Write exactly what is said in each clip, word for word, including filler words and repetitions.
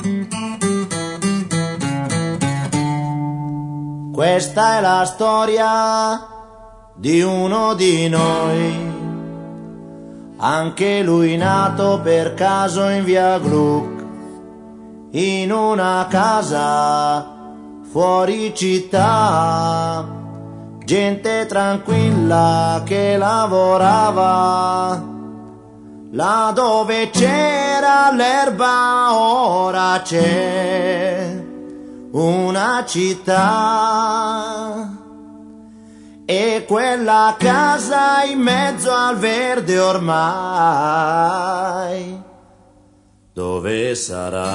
Questa è la storia di uno di noi, anche lui nato per caso in via Gluck, in una casa fuori città, gente tranquilla che lavorava, là dove c'era l'erba ora c'è una città. E quella casa in mezzo al verde ormai, dove sarà?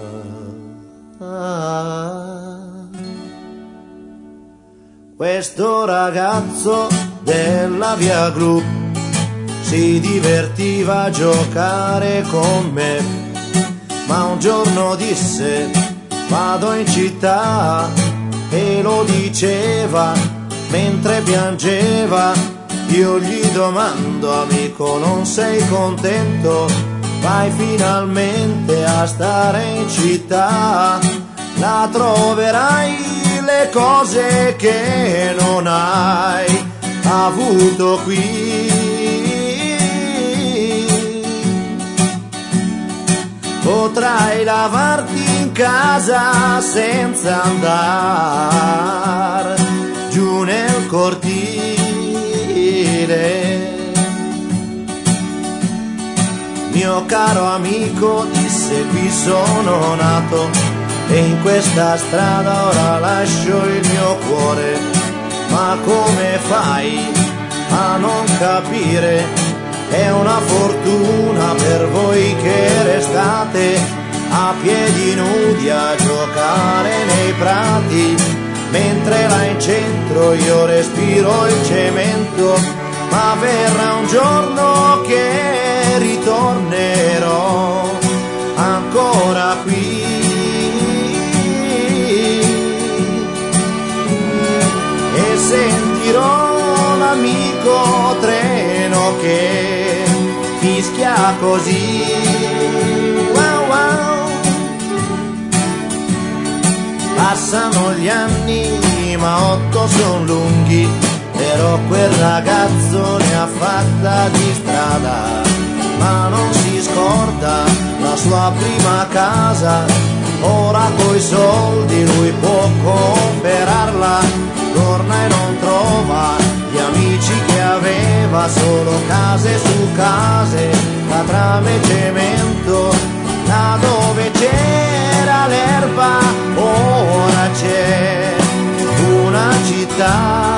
Questo ragazzo della via Gluck si divertiva a giocare con me, ma un giorno disse vado in città, e lo diceva mentre piangeva. Io gli domando, amico, non sei contento? Vai finalmente a stare in città, la troverai le cose che non hai avuto qui. Potrai lavarti in casa senza andare giù nel cortile. Mio caro amico, disse, qui sono nato e in questa strada ora lascio il mio cuore. Ma come fai a non capire? È una fortuna per voi che restate a piedi nudi a giocare nei prati, mentre là in centro io respiro il cemento. Ma verrà un giorno che ritornerò ancora qui, e sentirò l'amico treno che fischia così. Wow, wow. Passano gli anni ma otto son lunghi, però quel ragazzo ne ha fatta di strada, ma non si scorda la sua prima casa. Ora coi soldi lui può comperarla, torna e non trova gli amici che aveva, solo case su case, catrame e cemento. Là dove c'era l'erba ora c'è una città,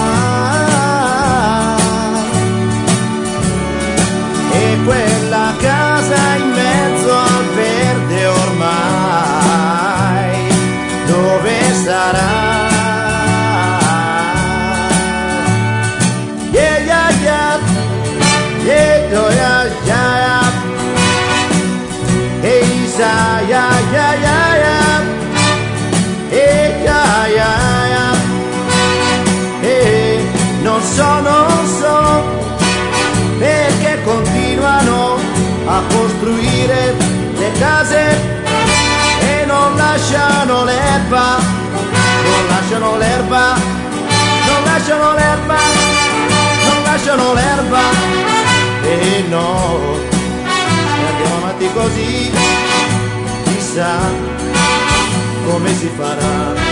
e quella casa in mezzo al verde ormai, dove sarà? Yeah, yeah, yeah, yeah, oh, yeah, yeah, hey, yeah, yeah, yeah, yeah, hey, yeah, yeah, yeah, hey, non so, non so perché continuano a costruire le case e non lasciano l'erba, non lasciano l'erba, non lasciano l'erba, non lasciano l'erba, e no, andiamo avanti così, chissà come si farà.